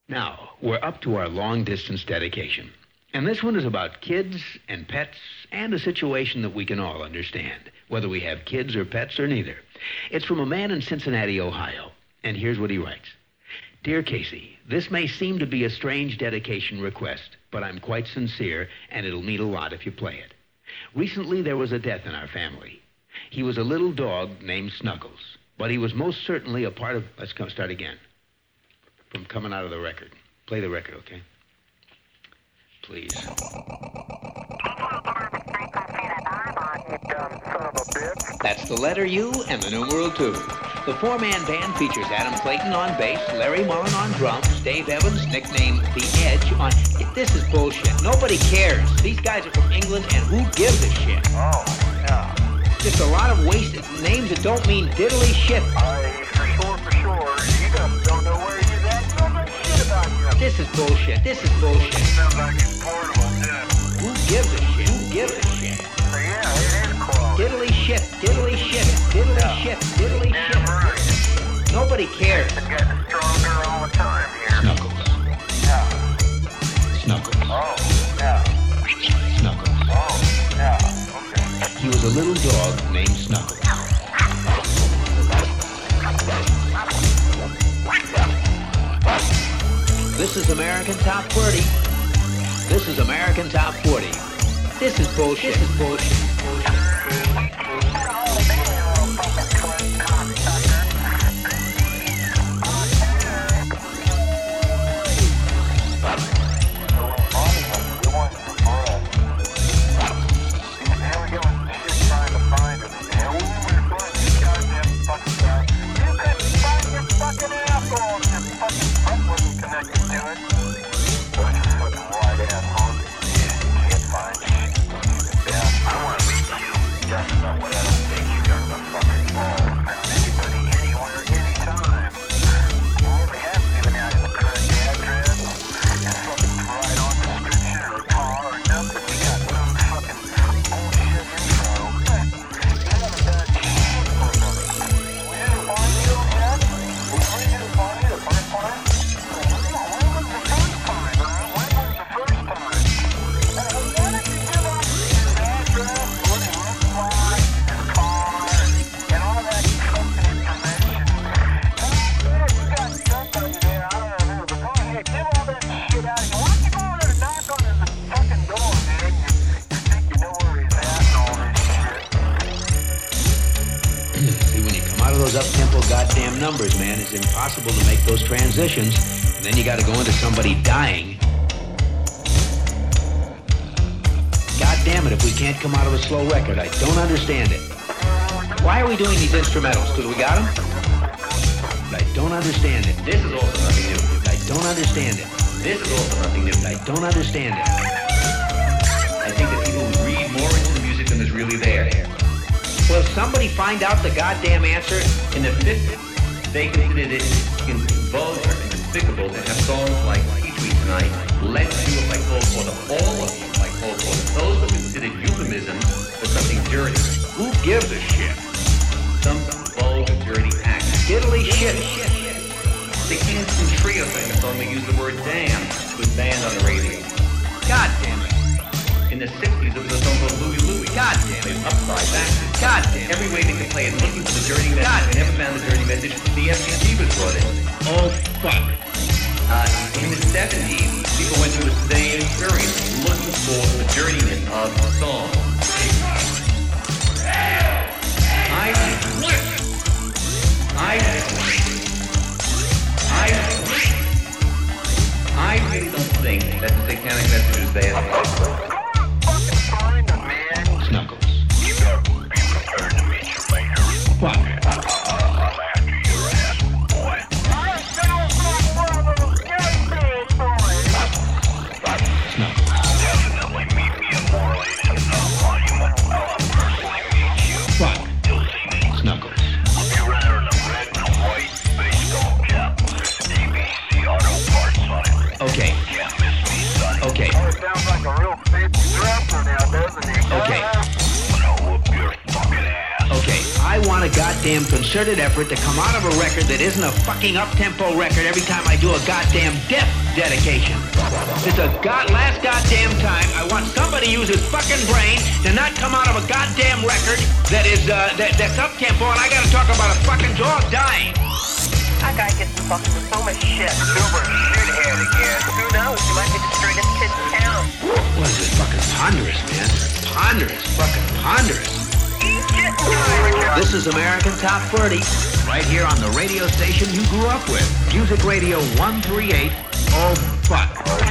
Now, we're up to our long-distance dedication. And this one is about kids and pets and a situation that we can all understand, whether we have kids or pets or neither. It's from a man in Cincinnati, Ohio. And here's what he writes. Dear Casey, this may seem to be a strange dedication request, but I'm quite sincere, and it'll mean a lot if you play it. Recently, there was a death in our family. He was a little dog named Snuggles, but he was most certainly a part of... Let's start again. From coming out of the record. Play the record, okay? Please. That's the letter U and the numeral 2. The four-man band features Adam Clayton on bass, Larry Mullen on drums, Dave Evans, nicknamed The Edge, on... This is bullshit. Nobody cares. These guys are from England, and who gives a shit? Oh, yeah. Just a lot of wasted names that don't mean diddly shit. For sure. You don't know where he's at. You don't know shit about you. This is bullshit. This is bullshit. Sounds like it's portable, too. Who gives a shit? Who gives a shit? Yeah, it is quality. Diddly shit, diddly shit, diddly shit, diddly shit. Right. Nobody cares. It's getting stronger all the time here. Snuggles. Yeah. Snuggles. Oh, yeah. Snuggles. Oh, yeah. Okay. He was a little dog named Snuggles. This is American Top 40. This is American Top 40. This is bullshit. This is bullshit. Numbers, man. It's impossible to make those transitions. And then you got to go into somebody dying. God damn it, if we can't come out of a slow record, I don't understand it. Why are we doing these instrumentals? Because we got them? But I don't understand it. This is also nothing new. I don't understand it. This is also nothing new. I don't understand it. I think that people read more into the music than is really there. Will somebody find out the goddamn answer? In the 50s, they considered it vulgar and despicable to have songs like Teach Me Tonight, Let You Up by Cole Porter, All of You by Cole Porter. Those were considered euphemisms for something dirty. Who gives a shit? Some vulgar, dirty act. Diddly shit. The Kingston Trio sang a song that used the word damn. It was banned on the radio. God damn it. In the 60s, there was a song called Louie Louie. God damn it. Upside, backwards. God damn it. Every way they could play it, looking for the dirty message. They never found the dirty message. The FCC was brought in. Oh, fuck. In the 70s, people went through the same experience, looking for the dirtiness of the song. I really don't think that the satanic message is bad. Snuggles. Be prepared to meet you later. What? I'm after your ass, boy. Definitely meet me at Morley in the monument. I'll personally meet you. What? You'll see me. Snuggles. I'll be wearing a red and white baseball cap with ABC Auto Parts on it. Okay. Can't miss me, son. Okay. Oh, it sounds like a real fancy dresser now, doesn't he? Okay. I'm gonna whoop your fucking ass. Okay. I want a goddamn goddamn concerted effort to come out of a record that isn't a fucking up-tempo record every time I do a goddamn death dedication. It's a last goddamn time I want somebody to use his fucking brain to not come out of a goddamn record that is, that's up-tempo, and I gotta talk about a fucking dog dying. That guy gets fucked with so much shit. Super shithead again. Who knows? He might be the straightest kid in town. What is this fucking ponderous, man? Ponderous, fucking ponderous. He's getting tired. This is American Top 30, right here on the radio station you grew up with. Music Radio 138. Oh, fuck.